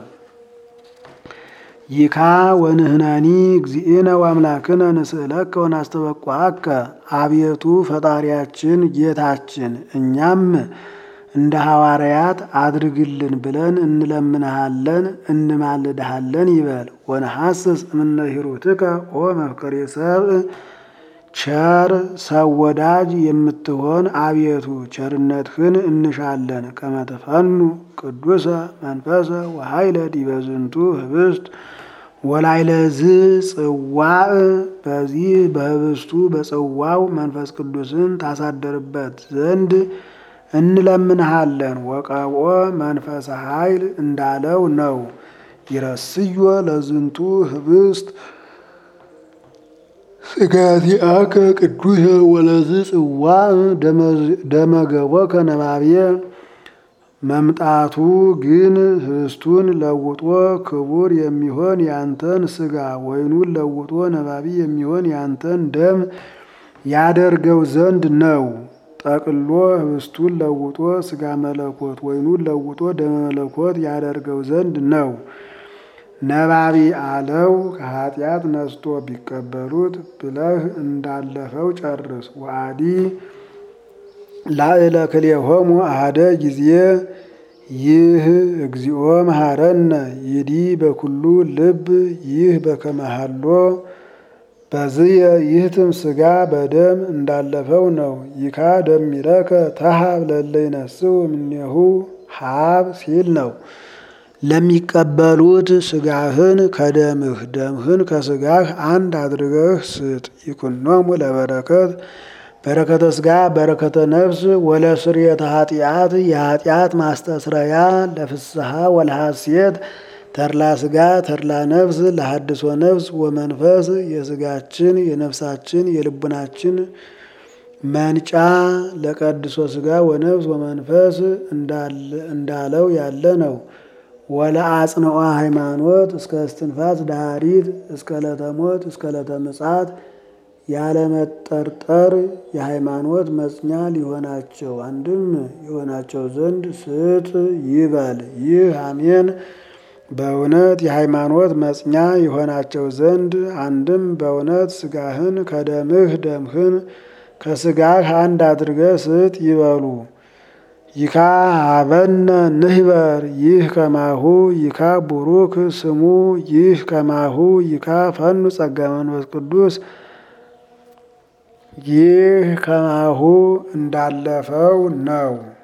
ይካ ወንህናኒ እግዚእነ ወአምላክነ ንስእለከ ወናስተበቋከ አቤቱ ፈጣሪያችን ጌታችን እኛም እንደ ሐዋርያት አድርግልን ብለን እንለምንሃለን እንማልድሃለን ይበል። ወነሐስስ እምነ ሂሩትከ ኦ መፍቀሬ ሰብእ ቸር ሰው ወዳጅ የምትሆን አቤቱ ቸርነትህን እንሻለን። ከመተፈኑ ቅዱሰ መንፈሰ ወኃይለ ዲበ ዝንቱ ህብስት ወላይለዝ ጽዋዕ በዚህ በህብስቱ በጽዋው መንፈስ ቅዱስን ታሳደርበት ዘንድ እንለምንሃለን። ወቀብኦ መንፈሰ ኃይል እንዳለው ነው። ይረስዮ ለዝንቱ ህብስት ሥጋቲአከ ቅዱሰ ወለዝ ጽዋዕ ደመገቦከ ነባብየ መምጣቱ ግን ህብስቱን ለውጦ ክቡር የሚሆን ያንተን ሥጋ ወይኑን ለውጦ ነባቢ የሚሆን ያንተን ደም ያደርገው ዘንድ ነው። ጠቅሎ ህብስቱን ለውጦ ሥጋ መለኮት ወይኑን ለውጦ ደመ መለኮት ያደርገው ዘንድ ነው። ነባቢ አለው ከኃጢአት ነስቶ ቢቀበሉት ብለህ እንዳለፈው ጨርስ። ወአዲ ላዕለ ክልኤሆሙ አሐደ ጊዜ ይህ እግዚኦ መሐረነ ይዲ በኩሉ ልብ ይህ በከመሃሎ በዝየ ይህትም ሥጋ በደም እንዳለፈው ነው። ይካ ደሚረከ ተሃብ ለእለ ይነስኡ እምኔሁ ሀብ ሲል ነው። ለሚቀበሉት ሥጋህን ከደምህ ደምህን ከሥጋህ አንድ አድርገህ ስጥ። ይኩኖሙ ለበረከት በረከተ ሥጋ በረከተ ነፍስ ወለስርየተ ኃጢአት የኃጢአት ማስተስረያ ለፍስሐ ወለሐሴት ተድላ ሥጋ ተድላ ነፍስ ለሐድሶ ነፍስ ወመንፈስ የሥጋችን የነፍሳችን የልቡናችን መንጫ ለቀድሶ ሥጋ ወነፍስ ወመንፈስ እንዳለው ያለ ነው። ወለአጽንዖ ሃይማኖት እስከ እስትንፋስ ዳሪት እስከ ለተሞት እስከ ለተምጻት ያለመጠርጠር የሃይማኖት መጽኛ ሊሆናቸው አንድም የሆናቸው ዘንድ ስጥ ይበል። ይህ አሜን በእውነት የሃይማኖት መጽኛ የሆናቸው ዘንድ አንድም በእውነት ሥጋህን ከደምህ ደምህን ከሥጋህ አንድ አድርገህ ስጥ ይበሉ። ይካ ሀበነ ንህበር ይህ ከማሁ ይካ ቡሩክ ስሙ ይህ ከማሁ ይካ ፈኑ ጸጋ መንፈስ ቅዱስ ይህ ከማሁ እንዳለፈው ነው።